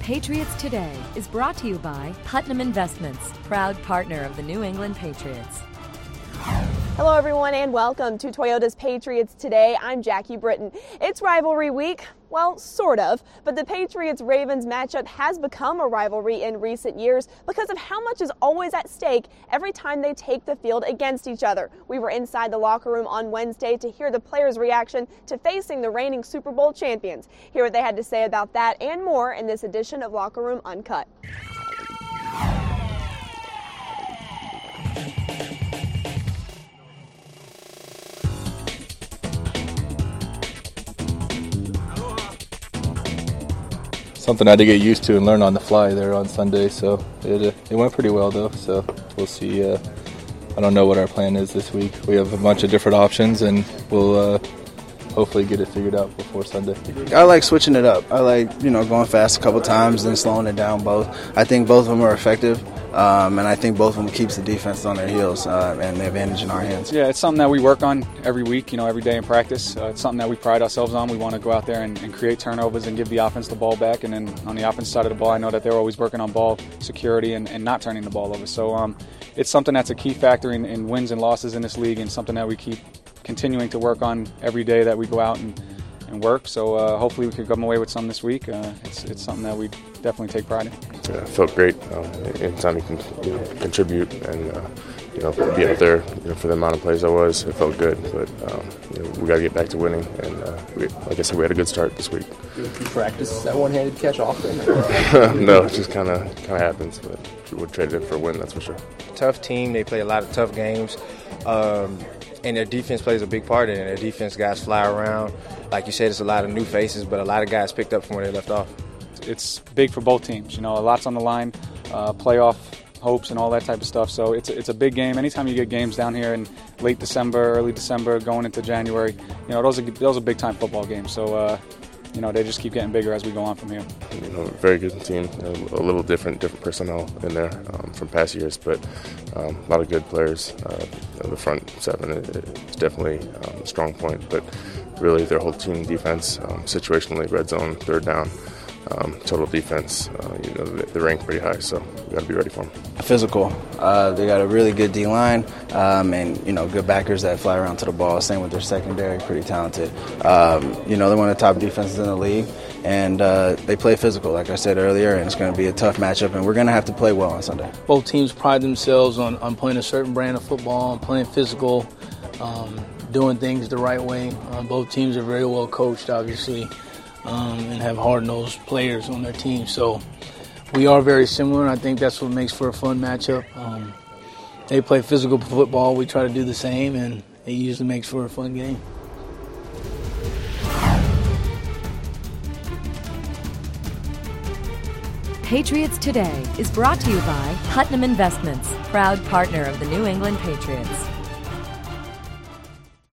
Patriots Today is brought to you by Putnam Investments, proud partner of the New England Patriots. Hello everyone and welcome to Toyota's Patriots Today. I'm Jackie Britton. It's rivalry week. Well, sort of, but the Patriots-Ravens matchup has become a rivalry in recent years because of how much is always at stake every time they take the field against each other. We were inside the locker room on Wednesday to hear the players' reaction to facing the reigning Super Bowl champions. Hear what they had to say about that and more in this edition of Locker Room Uncut. Something I had to get used to and learn on the fly there on Sunday, so it went pretty well though, so we'll see. I don't know what our plan is this week. We have a bunch of different options and we'll hopefully get it figured out before Sunday. I like switching it up. I like, going fast a couple times and slowing it down both. I think both of them are effective. And I think both of them keeps the defense on their heels and the advantage in our hands. Yeah, it's something that we work on every week, every day in practice. It's something that we pride ourselves on. We want to go out there and create turnovers and give the offense the ball back. And then on the offense side of the ball, I know that they're always working on ball security and not turning the ball over. So it's something that's a key factor in wins and losses in this league and something that we keep continuing to work on every day that we go out and work. So hopefully we can come away with some this week. It's something that we definitely take pride in. Yeah, it felt great. Anytime you can contribute and be out there for the amount of plays I was, it felt good. But we got to get back to winning. And like I said, we had a good start this week. Do you practice that one-handed catch often? No, it just kind of happens. But we traded it for a win, that's for sure. Tough team. They play a lot of tough games. And their defense plays a big part in it. Their defense guys fly around. Like you said, it's a lot of new faces, but a lot of guys picked up from where they left off. It's big for both teams. A lot's on the line, playoff hopes and all that type of stuff. So it's a big game. Anytime you get games down here in late December, early December, going into January, those are big-time football games. So, they just keep getting bigger as we go on from here. Very good team. A little different personnel in there from past years, but a lot of good players. The front seven is definitely a strong point, but really their whole team defense, situationally, red zone, third down, total defense, they rank pretty high, so we got to be ready for them. Physical. They got a really good D-line and, good backers that fly around to the ball. Same with their secondary, pretty talented. They're one of the top defenses in the league, and they play physical, like I said earlier, and it's going to be a tough matchup, and we're going to have to play well on Sunday. Both teams pride themselves on playing a certain brand of football, playing physical, doing things the right way. Both teams are very well coached, obviously. And have hard-nosed players on their team. So we are very similar, and I think that's what makes for a fun matchup. They play physical football. We try to do the same, and it usually makes for a fun game. Patriots Today is brought to you by Putnam Investments, proud partner of the New England Patriots.